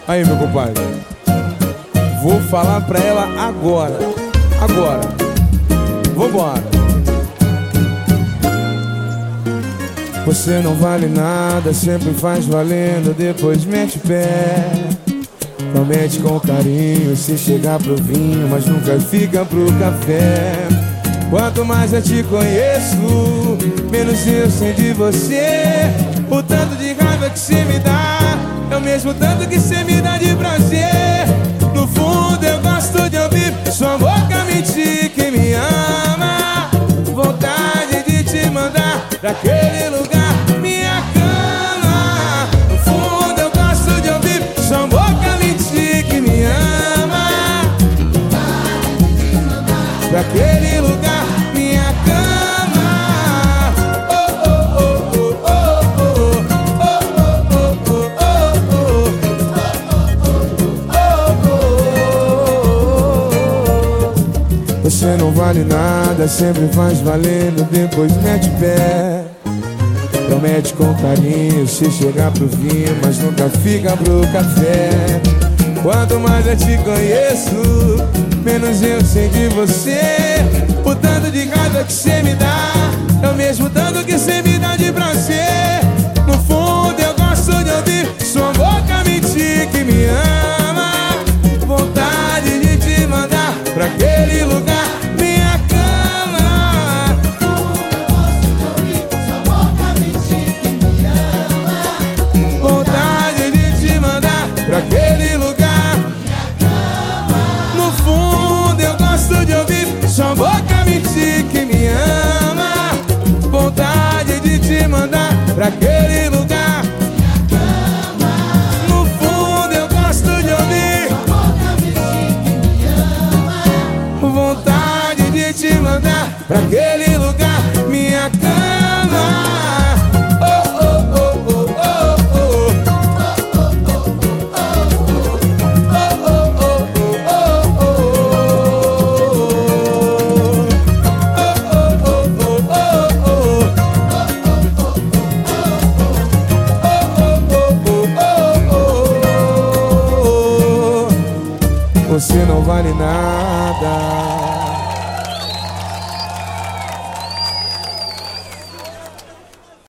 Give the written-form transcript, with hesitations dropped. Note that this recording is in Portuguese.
Aí, meu compadre, vou falar pra ela agora. Agora. Vambora. Você não vale nada, sempre faz valendo, depois mete pé. Promete com carinho se chegar pro vinho, mas nunca fica pro café. Quanto mais eu te conheço, menos eu sei de você. O tanto de raiva que cê me dá é o mesmo tanto que cê me dá de prazer. No fundo eu gosto de ouvir sua boca mentir que me ama. Vontade de te mandar pra aquele lugar, minha cama. No fundo eu gosto de ouvir sua boca mentir que me ama. Vontade de te mandar pra aquele lugar, minha cama. Oh, oh, oh, oh, oh, oh, oh, oh, oh. Você não vale nada, sempre faz valendo, depois mete pé. Promete com carinho se chegar pro vinho, mas nunca fica pro café. Quanto mais eu te conheço, menos eu sei de você. O tanto de raiva que cê me dá é o mesmo tanto que cê me dá de prazer. No fundo eu gosto de ouvir sua boca mentir que me ama. Vontade de te mandar pra aquele lugar, minha cama. Vontade de te mandar pra aquele lugar, no fundo eu gosto de ouvir sua boca mentir que me ama. Vontade de te mandar pra aquele lugar, no fundo eu gosto de ouvir sua boca mentir que me ama. Vontade de te mandar pra aquele lugar, minha cama. Você não vale nada.